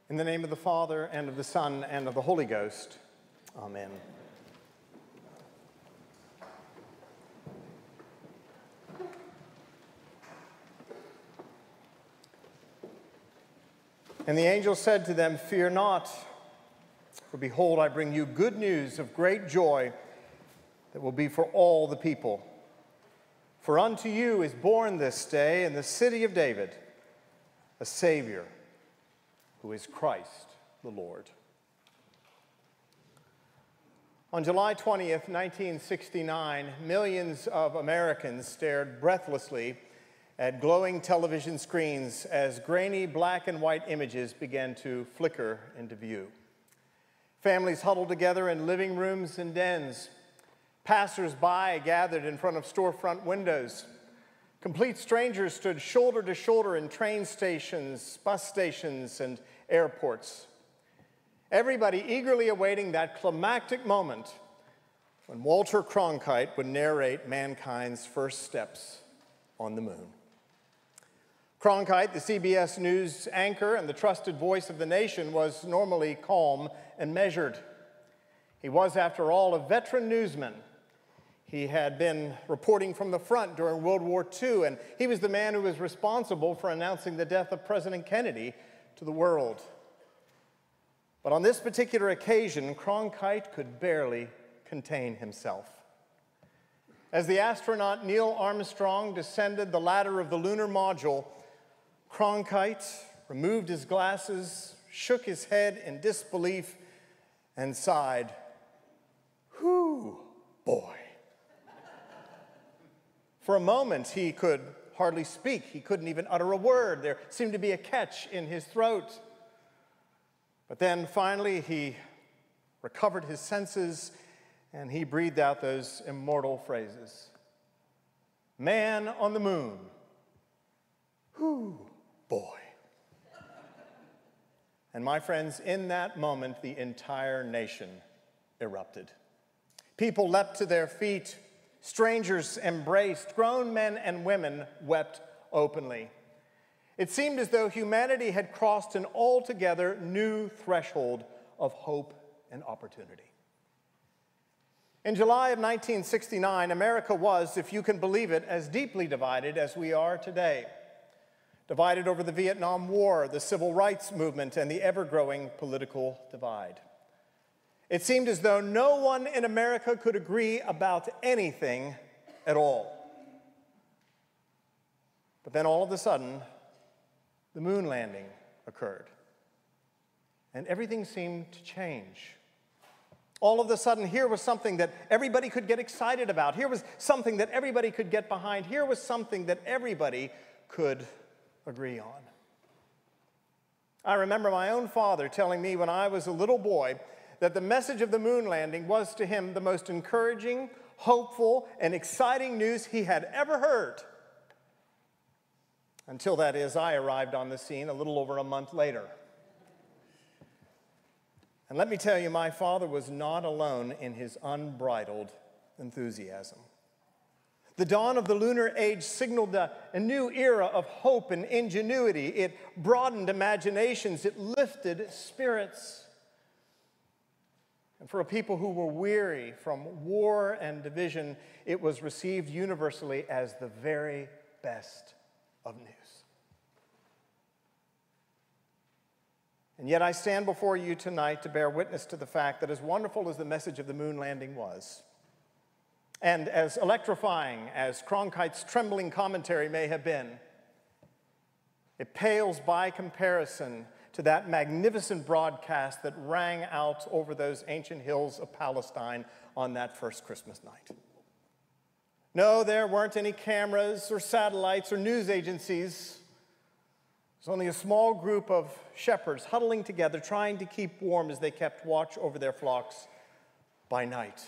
In the name of the Father, and of the Son, and of the Holy Ghost. Amen. And the angel said to them, "Fear not, for behold, I bring you good news of great joy that will be for all the people. For unto you is born this day in the city of David a Savior, who is Christ the Lord." On July 20th, 1969, millions of Americans stared breathlessly at glowing television screens as grainy black and white images began to flicker into view. Families huddled together in living rooms and dens. Passers-by gathered in front of storefront windows. Complete strangers stood shoulder to shoulder in train stations, bus stations, and airports. Everybody eagerly awaiting that climactic moment when Walter Cronkite would narrate mankind's first steps on the moon. Cronkite, the CBS News anchor and the trusted voice of the nation, was normally calm and measured. He was, after all, a veteran newsman. He had been reporting from the front during World War II, and he was the man who was responsible for announcing the death of President Kennedy to the world. But on this particular occasion, Cronkite could barely contain himself. As the astronaut Neil Armstrong descended the ladder of the lunar module, Cronkite removed his glasses, shook his head in disbelief, and sighed, "Whew, boy." For a moment, he could hardly speak. He couldn't even utter a word. There seemed to be a catch in his throat. But then finally, he recovered his senses and he breathed out those immortal phrases. "Man on the moon. Whew, boy." And my friends, in that moment, the entire nation erupted. People leapt to their feet. Strangers embraced. Grown men and women wept openly. It seemed as though humanity had crossed an altogether new threshold of hope and opportunity. In July of 1969, America was, if you can believe it, as deeply divided as we are today. Divided over the Vietnam War, the Civil Rights Movement, and the ever-growing political divide. It seemed as though no one in America could agree about anything at all. But then all of a sudden, the moon landing occurred, and everything seemed to change. All of a sudden, here was something that everybody could get excited about. Here was something that everybody could get behind. Here was something that everybody could agree on. I remember my own father telling me when I was a little boy that the message of the moon landing was to him the most encouraging, hopeful, and exciting news he had ever heard. Until, that is, I arrived on the scene a little over a month later. And let me tell you, my father was not alone in his unbridled enthusiasm. The dawn of the lunar age signaled a new era of hope and ingenuity. It broadened imaginations. It lifted spirits. And for a people who were weary from war and division, it was received universally as the very best of news. And yet I stand before you tonight to bear witness to the fact that as wonderful as the message of the moon landing was, and as electrifying as Cronkite's trembling commentary may have been, it pales by comparison to that magnificent broadcast that rang out over those ancient hills of Palestine on that first Christmas night. No, there weren't any cameras or satellites or news agencies. It was only a small group of shepherds huddling together, trying to keep warm as they kept watch over their flocks by night.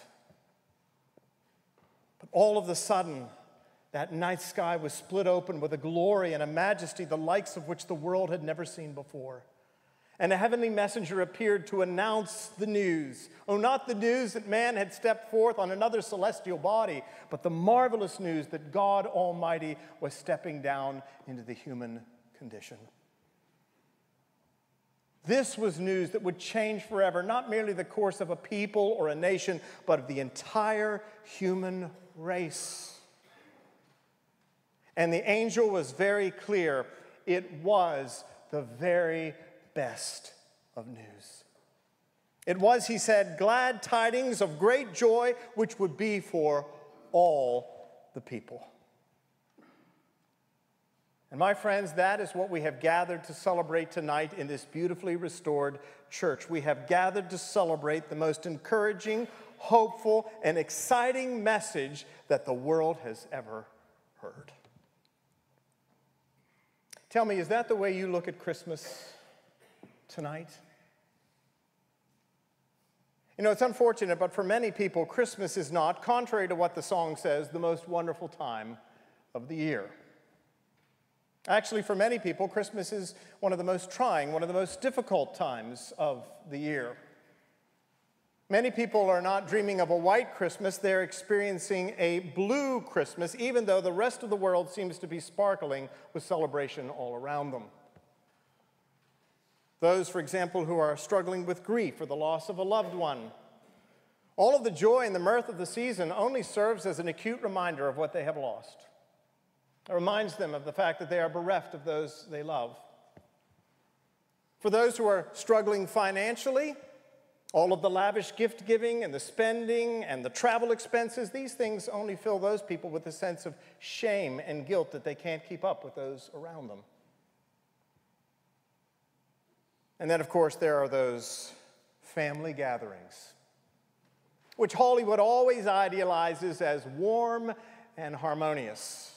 But all of a sudden, that night sky was split open with a glory and a majesty the likes of which the world had never seen before. And a heavenly messenger appeared to announce the news. Oh, not the news that man had stepped forth on another celestial body, but the marvelous news that God Almighty was stepping down into the human condition. This was news that would change forever, not merely the course of a people or a nation, but of the entire human race. And the angel was very clear. It was the very best of news. It was, he said, glad tidings of great joy, which would be for all the people. And my friends, that is what we have gathered to celebrate tonight in this beautifully restored church. We have gathered to celebrate the most encouraging, hopeful, and exciting message that the world has ever heard. Tell me, is that the way you look at Christmas tonight? You know, it's unfortunate, but for many people, Christmas is not, contrary to what the song says, the most wonderful time of the year. Actually, for many people, Christmas is one of the most trying, one of the most difficult times of the year. Many people are not dreaming of a white Christmas, they're experiencing a blue Christmas, even though the rest of the world seems to be sparkling with celebration all around them. Those, for example, who are struggling with grief or the loss of a loved one. All of the joy and the mirth of the season only serves as an acute reminder of what they have lost. It reminds them of the fact that they are bereft of those they love. For those who are struggling financially, all of the lavish gift giving and the spending and the travel expenses, these things only fill those people with a sense of shame and guilt that they can't keep up with those around them. And then, of course, there are those family gatherings, which Hollywood always idealizes as warm and harmonious.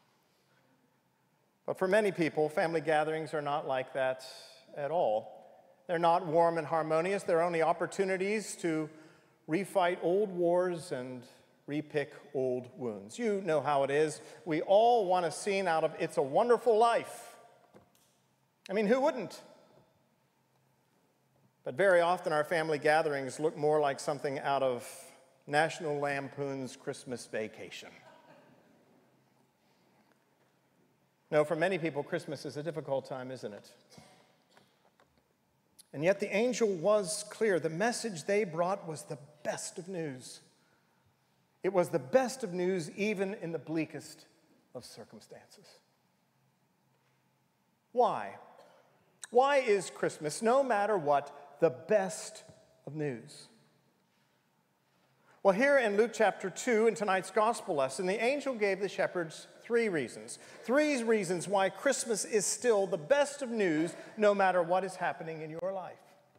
But for many people, family gatherings are not like that at all. They're not warm and harmonious. They're only opportunities to refight old wars and repick old wounds. You know how it is. We all want a scene out of It's a Wonderful Life. I mean, who wouldn't? But very often our family gatherings look more like something out of National Lampoon's Christmas Vacation. No, for many people, Christmas is a difficult time, isn't it? And yet the angel was clear. The message they brought was the best of news. It was the best of news even in the bleakest of circumstances. Why? Why is Christmas, no matter what, the best of news? Well, here in Luke chapter 2, in tonight's gospel lesson, the angel gave the shepherds three reasons why Christmas is still the best of news, no matter what is happening in your life.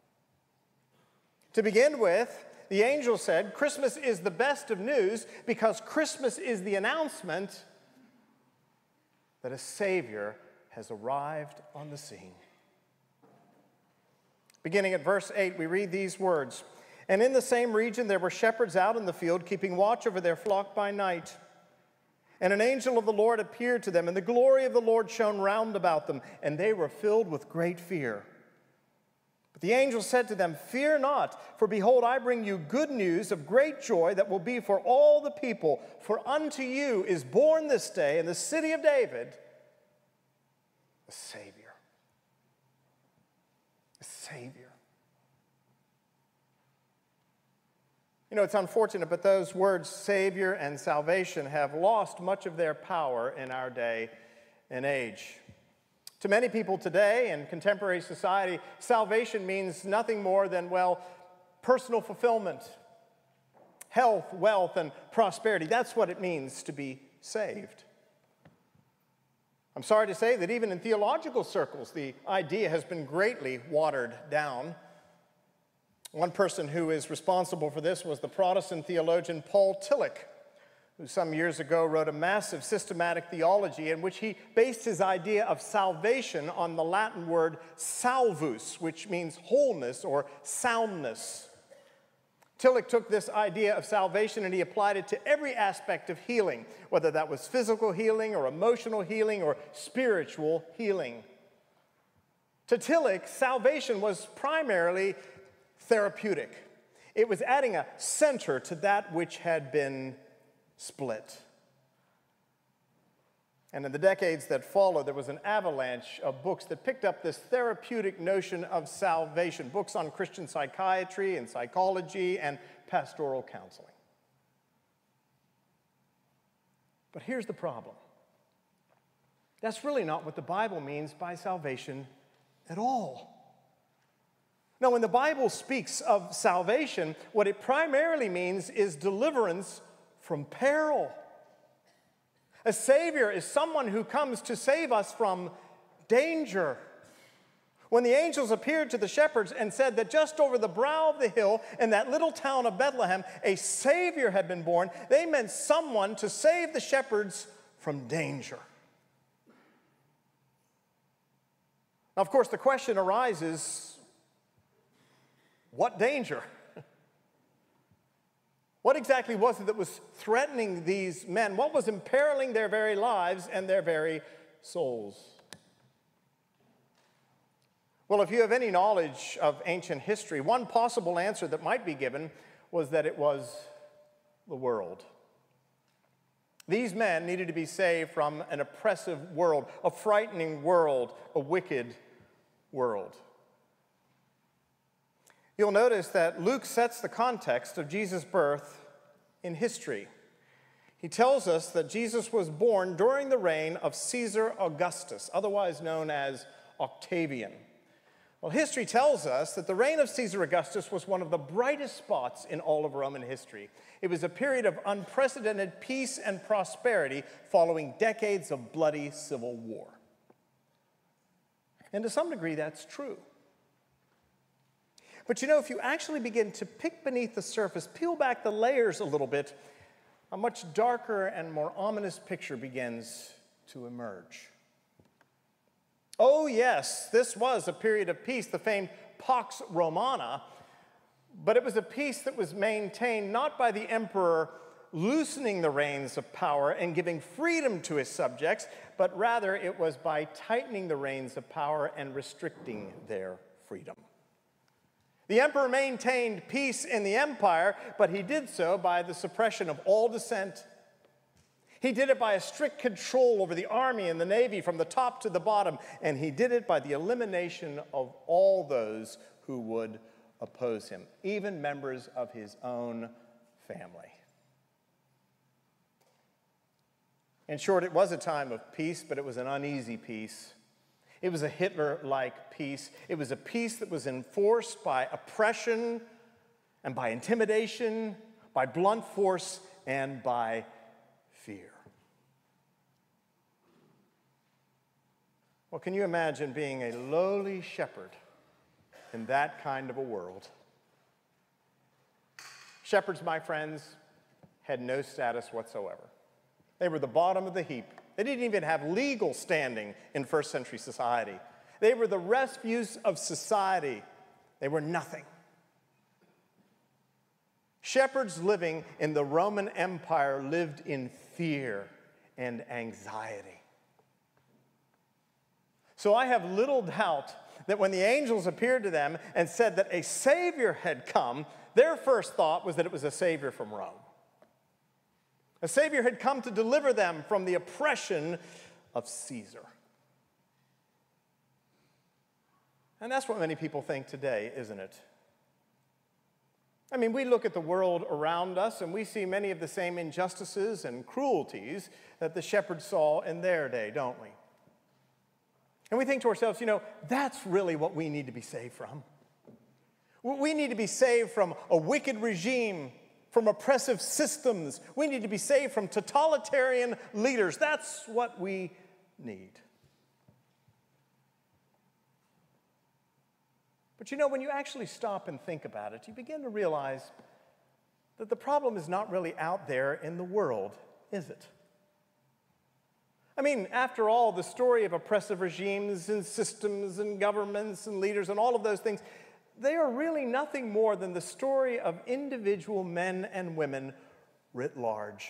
To begin with, the angel said, Christmas is the best of news because Christmas is the announcement that a Savior has arrived on the scene. Beginning at verse 8, we read these words, "And in the same region there were shepherds out in the field, keeping watch over their flock by night. And an angel of the Lord appeared to them, and the glory of the Lord shone round about them, and they were filled with great fear. But the angel said to them, 'Fear not, for behold, I bring you good news of great joy that will be for all the people. For unto you is born this day in the city of David a Savior.'" A Savior. You know, it's unfortunate, but those words, Savior and salvation, have lost much of their power in our day and age. To many people today in contemporary society, salvation means nothing more than, well, personal fulfillment, health, wealth, and prosperity. That's what it means to be saved. I'm sorry to say that even in theological circles, the idea has been greatly watered down. One person who is responsible for this was the Protestant theologian Paul Tillich, who some years ago wrote a massive systematic theology in which he based his idea of salvation on the Latin word salvus, which means wholeness or soundness. Tillich took this idea of salvation and he applied it to every aspect of healing, whether that was physical healing or emotional healing or spiritual healing. To Tillich, salvation was primarily therapeutic. It was adding a center to that which had been split. And in the decades that followed, there was an avalanche of books that picked up this therapeutic notion of salvation, books on Christian psychiatry and psychology and pastoral counseling. But here's the problem. That's really not what the Bible means by salvation at all. Now, when the Bible speaks of salvation, what it primarily means is deliverance from peril. A Savior is someone who comes to save us from danger. When the angels appeared to the shepherds and said that just over the brow of the hill in that little town of Bethlehem, a Savior had been born, they meant someone to save the shepherds from danger. Now, of course, the question arises, what danger? What exactly was it that was threatening these men? What was imperiling their very lives and their very souls? Well, if you have any knowledge of ancient history, one possible answer that might be given was that it was the world. These men needed to be saved from an oppressive world, a frightening world, a wicked world. You'll notice that Luke sets the context of Jesus' birth in history. He tells us that Jesus was born during the reign of Caesar Augustus, otherwise known as Octavian. Well, history tells us that the reign of Caesar Augustus was one of the brightest spots in all of Roman history. It was a period of unprecedented peace and prosperity following decades of bloody civil war. And to some degree, that's true. But you know, if you actually begin to pick beneath the surface, peel back the layers a little bit, a much darker and more ominous picture begins to emerge. Oh yes, this was a period of peace, the famed Pax Romana, but it was a peace that was maintained not by the emperor loosening the reins of power and giving freedom to his subjects, but rather it was by tightening the reins of power and restricting their freedom. The emperor maintained peace in the empire, but he did so by the suppression of all dissent. He did it by a strict control over the army and the navy from the top to the bottom, and he did it by the elimination of all those who would oppose him, even members of his own family. In short, it was a time of peace, but it was an uneasy peace. It was a Hitler-like peace. It was a peace that was enforced by oppression and by intimidation, by blunt force, and by fear. Well, can you imagine being a lowly shepherd in that kind of a world? Shepherds, my friends, had no status whatsoever. They were the bottom of the heap. They didn't even have legal standing in first century society. They were the refuse of society. They were nothing. Shepherds living in the Roman Empire lived in fear and anxiety. So I have little doubt that when the angels appeared to them and said that a Savior had come, their first thought was that it was a Savior from Rome. A Savior had come to deliver them from the oppression of Caesar. And that's what many people think today, isn't it? I mean, we look at the world around us and we see many of the same injustices and cruelties that the shepherds saw in their day, don't we? And we think to ourselves, you know, that's really what we need to be saved from. We need to be saved from a wicked regime, from oppressive systems. We need to be saved from totalitarian leaders. That's what we need. But you know, when you actually stop and think about it, you begin to realize that the problem is not really out there in the world, is it? I mean, after all, the story of oppressive regimes and systems and governments and leaders and all of those things, they are really nothing more than the story of individual men and women writ large.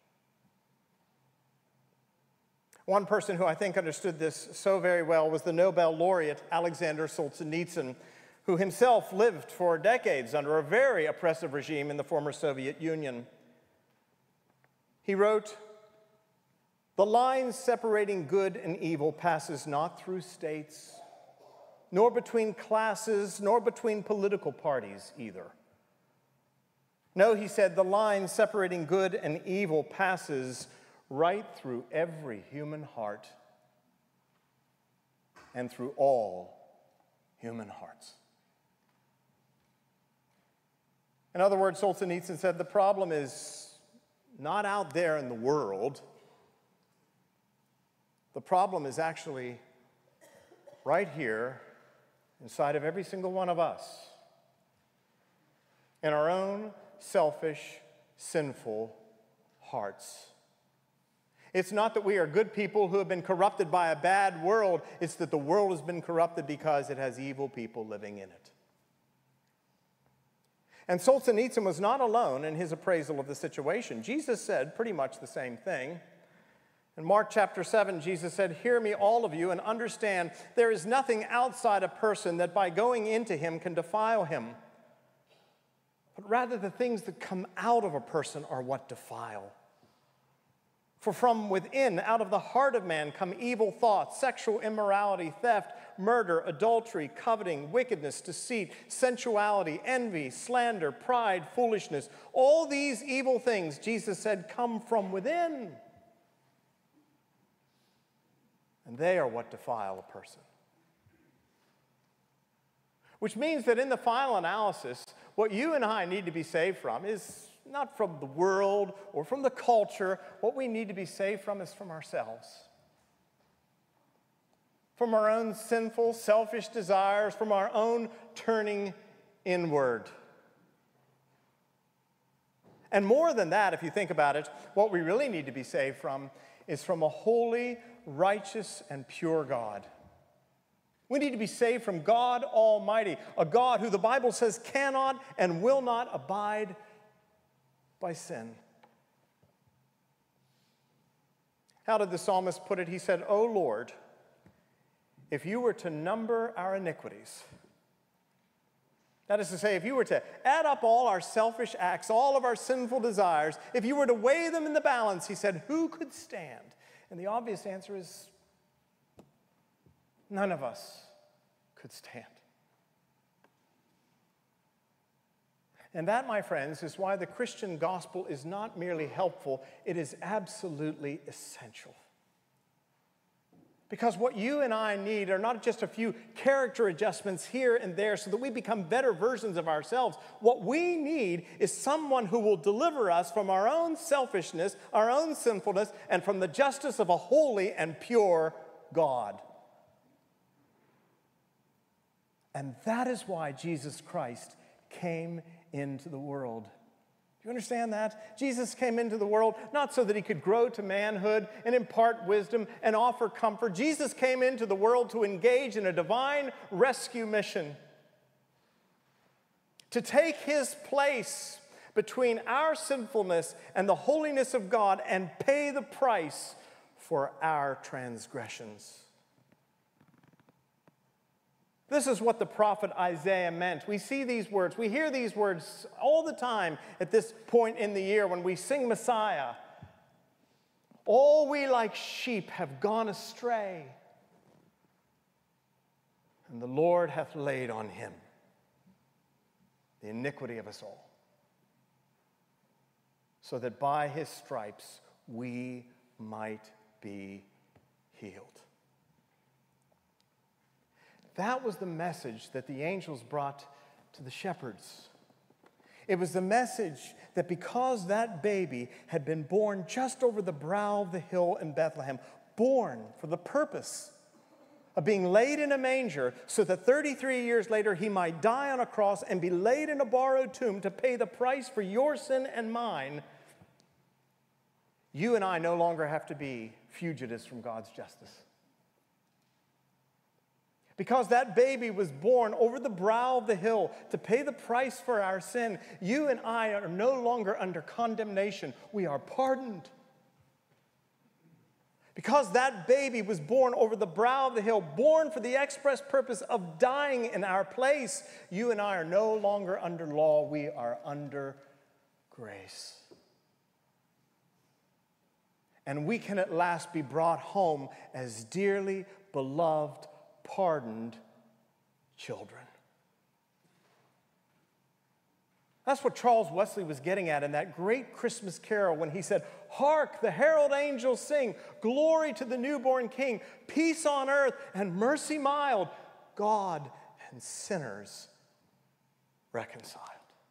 One person who I think understood this so very well was the Nobel laureate Alexander Solzhenitsyn, who himself lived for decades under a very oppressive regime in the former Soviet Union. He wrote, The line separating good and evil passes not through states, nor between classes, nor between political parties either. No, he said, the line separating good and evil passes right through every human heart and through all human hearts. In other words, Solzhenitsyn said, the problem is not out there in the world. The problem is actually right here inside of every single one of us, in our own selfish, sinful hearts. It's not that we are good people who have been corrupted by a bad world. It's that the world has been corrupted because it has evil people living in it. And Solzhenitsyn was not alone in his appraisal of the situation. Jesus said pretty much the same thing. In Mark chapter 7, Jesus said, "Hear me, all of you, and understand there is nothing outside a person that by going into him can defile him. But rather the things that come out of a person are what defile. For from within, out of the heart of man, come evil thoughts, sexual immorality, theft, murder, adultery, coveting, wickedness, deceit, sensuality, envy, slander, pride, foolishness. All these evil things," Jesus said, "come from within. And they are what defile a person." Which means that in the final analysis, what you and I need to be saved from is not from the world or from the culture. What we need to be saved from is from ourselves. From our own sinful, selfish desires, from our own turning inward. And more than that, if you think about it, what we really need to be saved from is from a holy, righteous, and pure God. We need to be saved from God Almighty, a God who the Bible says cannot and will not abide by sin. How did the psalmist put it? He said, "O Lord, if you were to number our iniquities," that is to say, if you were to add up all our selfish acts, all of our sinful desires, if you were to weigh them in the balance, he said, who could stand? And the obvious answer is none of us could stand. And that, my friends, is why the Christian gospel is not merely helpful, it is absolutely essential. Because what you and I need are not just a few character adjustments here and there so that we become better versions of ourselves. What we need is someone who will deliver us from our own selfishness, our own sinfulness, and from the justice of a holy and pure God. And that is why Jesus Christ came into the world. Do you understand that? Jesus came into the world not so that he could grow to manhood and impart wisdom and offer comfort. Jesus came into the world to engage in a divine rescue mission, to take his place between our sinfulness and the holiness of God and pay the price for our transgressions. This is what the prophet Isaiah meant. We see these words, we hear these words all the time at this point in the year when we sing Messiah. All we like sheep have gone astray, and the Lord hath laid on him the iniquity of us all, so that by his stripes we might be healed. That was the message that the angels brought to the shepherds. It was the message that because that baby had been born just over the brow of the hill in Bethlehem, born for the purpose of being laid in a manger so that 33 years later he might die on a cross and be laid in a borrowed tomb to pay the price for your sin and mine, you and I no longer have to be fugitives from God's justice. Because that baby was born over the brow of the hill to pay the price for our sin, you and I are no longer under condemnation. We are pardoned. Because that baby was born over the brow of the hill, born for the express purpose of dying in our place, you and I are no longer under law. We are under grace. and we can at last be brought home as dearly beloved, pardoned children. That's what Charles Wesley was getting at in that great Christmas carol when he said, "Hark, the herald angels sing, glory to the newborn King, peace on earth and mercy mild, God and sinners reconciled."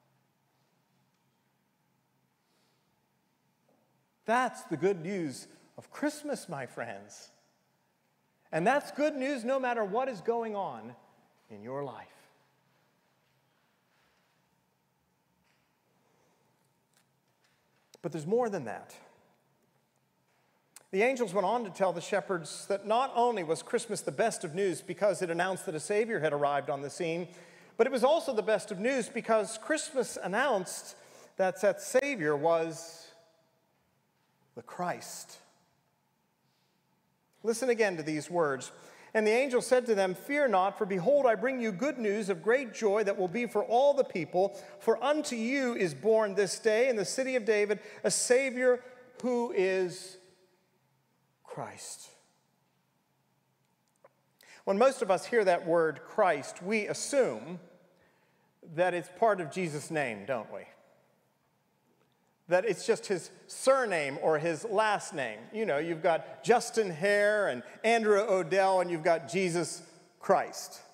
That's the good news of Christmas, my friends. And that's good news no matter what is going on in your life. But there's more than that. The angels went on to tell the shepherds that not only was Christmas the best of news because it announced that a Savior had arrived on the scene, but it was also the best of news because Christmas announced that that Savior was the Christ. Listen again to these words. "And the angel said to them, 'Fear not, for behold, I bring you good news of great joy that will be for all the people. For unto you is born this day in the city of David a Savior who is Christ.'" When most of us hear that word Christ, we assume that it's part of Jesus' name, don't we? That it's just his surname or his last name. You know, you've got Justin Hare and Andrew Odell, and you've got Jesus Christ.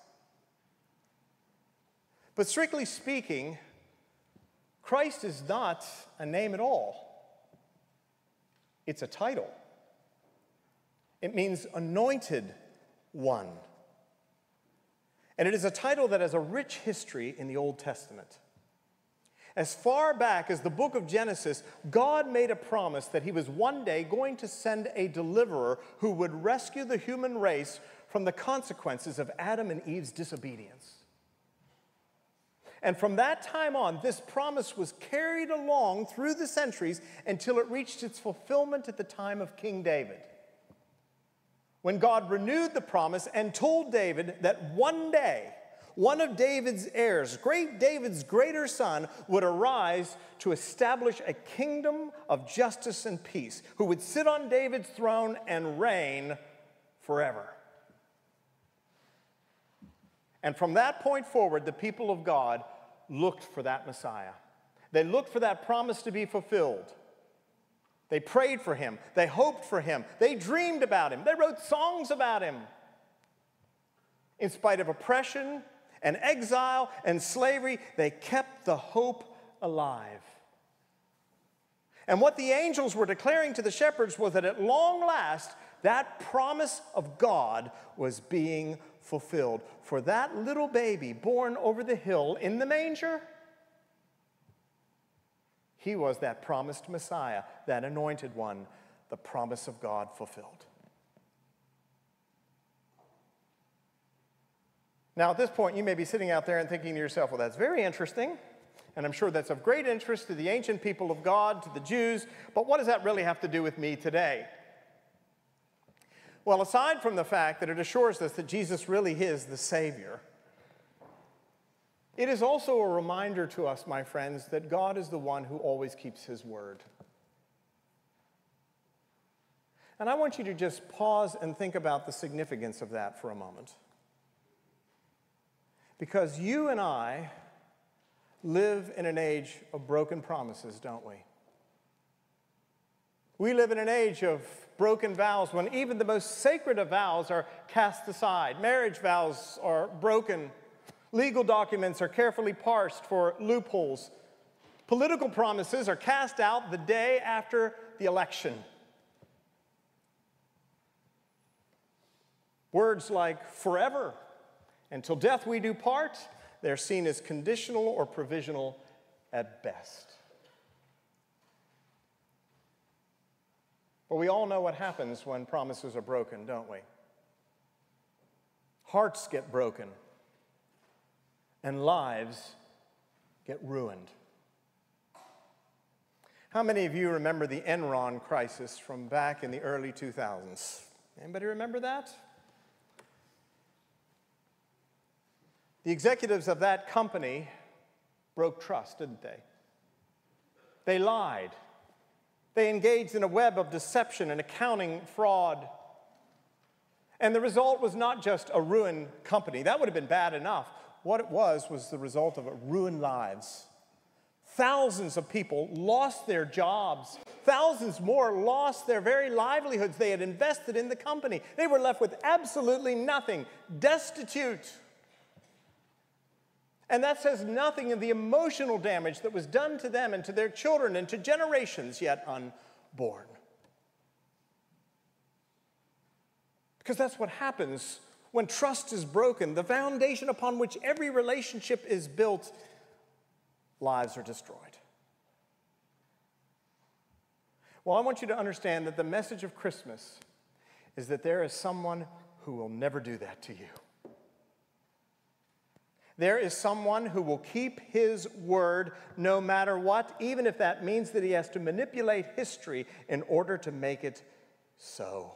But strictly speaking, Christ is not a name at all. It's a title. It means anointed one. And it is a title that has a rich history in the Old Testament. As far back as the book of Genesis, God made a promise that he was one day going to send a deliverer who would rescue the human race from the consequences of Adam and Eve's disobedience. And from that time on, this promise was carried along through the centuries until it reached its fulfillment at the time of King David, when God renewed the promise and told David that one day, one of David's heirs, great David's greater son, would arise to establish a kingdom of justice and peace, who would sit on David's throne and reign forever. And from that point forward, the people of God looked for that Messiah. They looked for that promise to be fulfilled. They prayed for him. They hoped for him. They dreamed about him. They wrote songs about him. In spite of oppression and exile and slavery, they kept the hope alive. And what the angels were declaring to the shepherds was that at long last, that promise of God was being fulfilled. For that little baby born over the hill in the manger, he was that promised Messiah, that anointed one, the promise of God fulfilled. Now, at this point, you may be sitting out there and thinking to yourself, well, that's very interesting, and I'm sure that's of great interest to the ancient people of God, to the Jews, but what does that really have to do with me today? Well, aside from the fact that it assures us that Jesus really is the Savior, it is also a reminder to us, my friends, that God is the one who always keeps his word. And I want you to just pause and think about the significance of that for a moment. Because you and I live in an age of broken promises, don't we? We live in an age of broken vows when even the most sacred of vows are cast aside. Marriage vows are broken. Legal documents are carefully parsed for loopholes. Political promises are cast out the day after the election. Words like forever, until death we do part, they're seen as conditional or provisional at best. But we all know what happens when promises are broken, don't we? Hearts get broken, and lives get ruined. How many of you remember the Enron crisis from back in the early 2000s? Anybody remember that? The executives of that company broke trust, didn't they? They lied. They engaged in a web of deception and accounting fraud. And the result was not just a ruined company. That would have been bad enough. What it was the result of ruined lives. Thousands of people lost their jobs. Thousands more lost their very livelihoods they had invested in the company. They were left with absolutely nothing, destitute. And that says nothing of the emotional damage that was done to them and to their children and to generations yet unborn. Because that's what happens when trust is broken. The foundation upon which every relationship is built, lives are destroyed. Well, I want you to understand that the message of Christmas is that there is someone who will never do that to you. There is someone who will keep his word no matter what, even if that means that he has to manipulate history in order to make it so.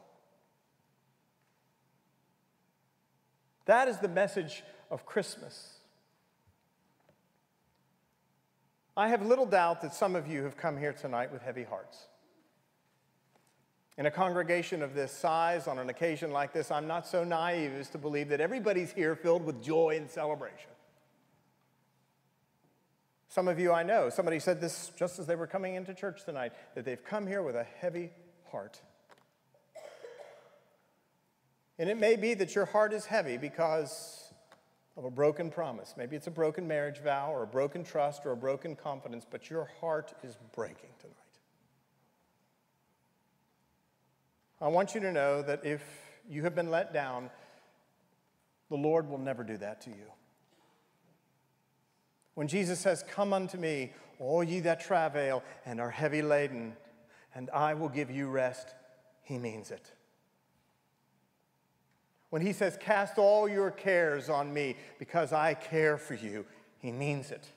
That is the message of Christmas. I have little doubt that some of you have come here tonight with heavy hearts. In a congregation of this size, on an occasion like this, I'm not so naive as to believe that everybody's here filled with joy and celebration. Some of you I know, somebody said this just as they were coming into church tonight, that they've come here with a heavy heart. And it may be that your heart is heavy because of a broken promise. Maybe it's a broken marriage vow or a broken trust or a broken confidence, but your heart is breaking tonight. I want you to know that if you have been let down, the Lord will never do that to you. When Jesus says, "Come unto me, all ye that travail and are heavy laden, and I will give you rest," he means it. When he says, "Cast all your cares on me because I care for you," he means it.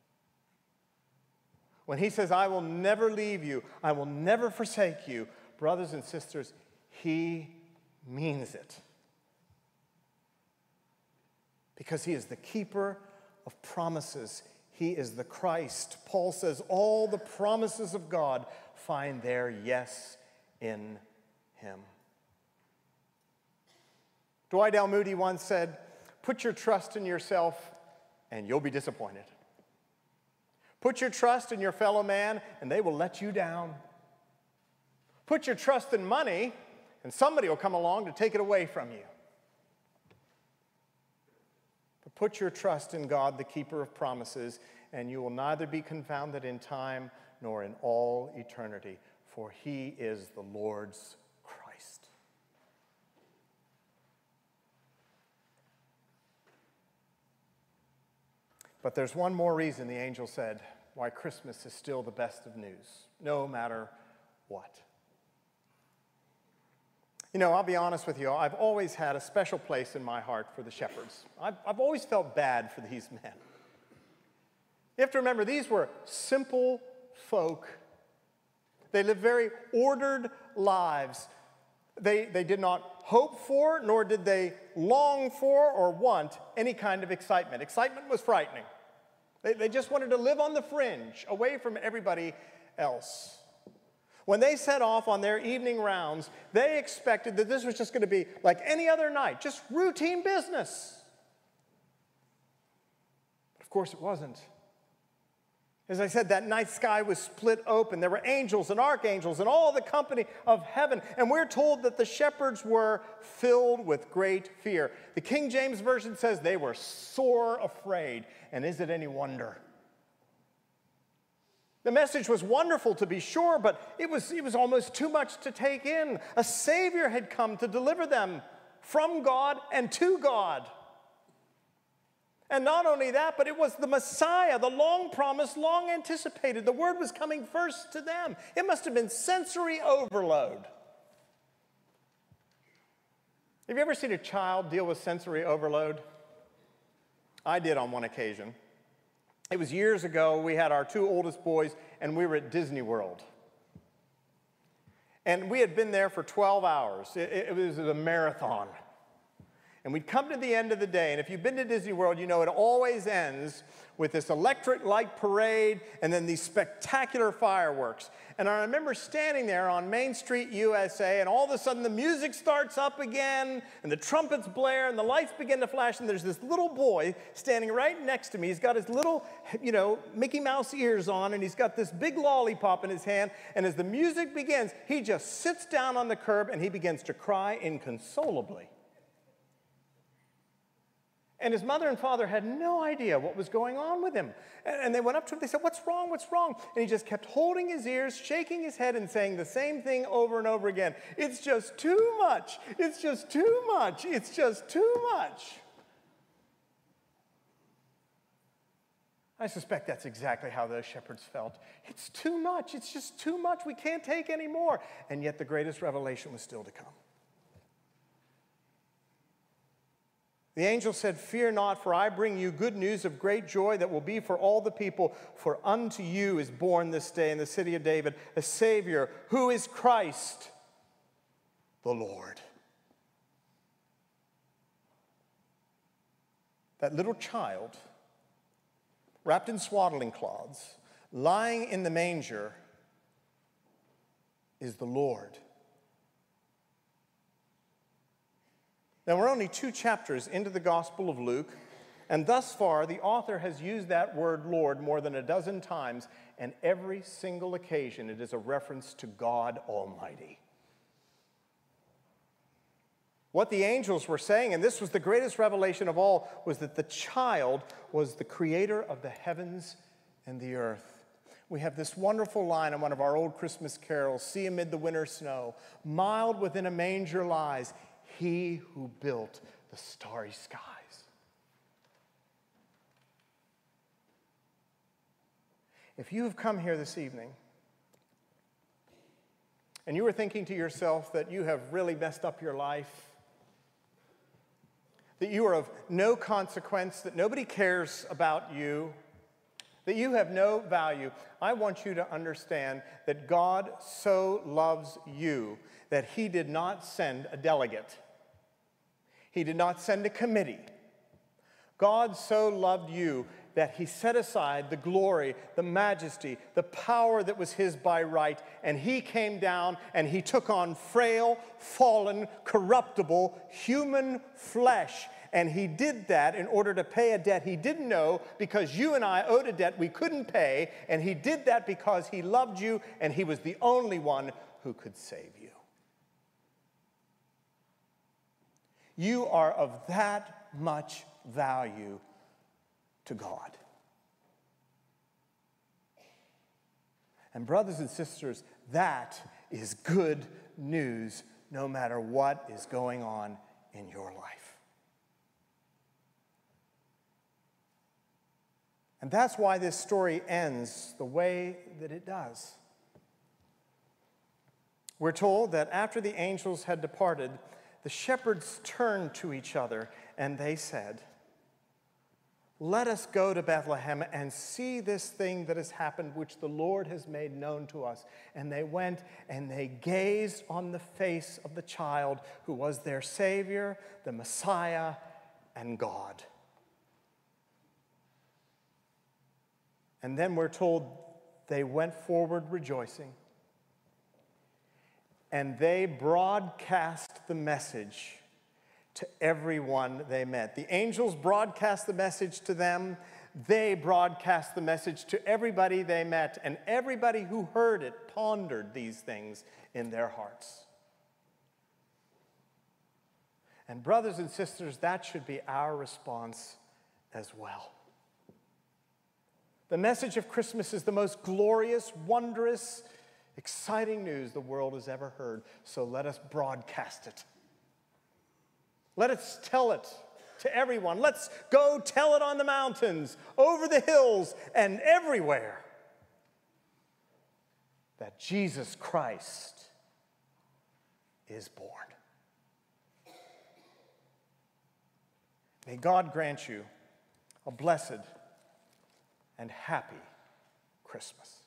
When he says, "I will never leave you, I will never forsake you," brothers and sisters, he means it. Because he is the keeper of promises. He is the Christ. Paul says all the promises of God find their yes in him. Dwight L. Moody once said, "Put your trust in yourself and you'll be disappointed. Put your trust in your fellow man and they will let you down. Put your trust in money and somebody will come along to take it away from you. But put your trust in God, the keeper of promises, and you will neither be confounded in time nor in all eternity, for he is the Lord's Christ." But there's one more reason, the angel said, why Christmas is still the best of news, no matter what. You know, I'll be honest with you, I've always had a special place in my heart for the shepherds. I've always felt bad for these men. You have to remember, these were simple folk. They lived very ordered lives. They did not hope for, nor did they long for or want any kind of excitement. Excitement was frightening. They just wanted to live on the fringe, away from everybody else. When they set off on their evening rounds, they expected that this was just going to be like any other night, just routine business. But of course it wasn't. As I said, that night sky was split open. There were angels and archangels and all the company of heaven. And we're told that the shepherds were filled with great fear. The King James Version says they were sore afraid. And is it any wonder? The message was wonderful, to be sure, but it was almost too much to take in. A Savior had come to deliver them from God and to God. And not only that, but it was the Messiah, the long promised, long anticipated. The word was coming first to them. It must have been sensory overload. Have you ever seen a child deal with sensory overload? I did on one occasion. It was years ago. We had our two oldest boys, and we were at Disney World. And we had been there for 12 hours. It was a marathon. And we'd come to the end of the day, and if you've been to Disney World, you know it always ends with this electric light parade and then these spectacular fireworks. And I remember standing there on Main Street, USA, and all of a sudden the music starts up again, and the trumpets blare, and the lights begin to flash, and there's this little boy standing right next to me. He's got his little, Mickey Mouse ears on, and he's got this big lollipop in his hand, and as the music begins, he just sits down on the curb, and he begins to cry inconsolably. And his mother and father had no idea what was going on with him. And they went up to him, they said, "What's wrong, what's wrong?" And he just kept holding his ears, shaking his head, and saying the same thing over and over again. "It's just too much, it's just too much, it's just too much." I suspect that's exactly how those shepherds felt. It's too much, it's just too much, we can't take any more. And yet the greatest revelation was still to come. The angel said, "Fear not, for I bring you good news of great joy that will be for all the people. For unto you is born this day in the city of David a Savior, who is Christ the Lord." That little child, wrapped in swaddling cloths, lying in the manger, is the Lord. Now, we're only 2 chapters into the Gospel of Luke, and thus far, the author has used that word Lord more than a dozen times, and every single occasion it is a reference to God Almighty. What the angels were saying, and this was the greatest revelation of all, was that the child was the creator of the heavens and the earth. We have this wonderful line in one of our old Christmas carols, "See amid the winter snow, mild within a manger lies He who built the starry skies." If you have come here this evening and you are thinking to yourself that you have really messed up your life, that you are of no consequence, that nobody cares about you, that you have no value, I want you to understand that God so loves you that He did not send a delegate. He did not send a committee. God so loved you that He set aside the glory, the majesty, the power that was His by right, and He came down and He took on frail, fallen, corruptible human flesh. And He did that in order to pay a debt He didn't know, because you and I owed a debt we couldn't pay, and He did that because He loved you and He was the only one who could save you. You are of that much value to God. And brothers and sisters, that is good news no matter what is going on in your life. And that's why this story ends the way that it does. We're told that after the angels had departed, the shepherds turned to each other and they said, "Let us go to Bethlehem and see this thing that has happened, which the Lord has made known to us." And they went and they gazed on the face of the child who was their Savior, the Messiah, and God. And then we're told they went forward rejoicing. And they broadcast the message to everyone they met. The angels broadcast the message to them. They broadcast the message to everybody they met. And everybody who heard it pondered these things in their hearts. And brothers and sisters, that should be our response as well. The message of Christmas is the most glorious, wondrous, exciting news the world has ever heard, so let us broadcast it. Let us tell it to everyone. Let's go tell it on the mountains, over the hills, and everywhere that Jesus Christ is born. May God grant you a blessed and happy Christmas.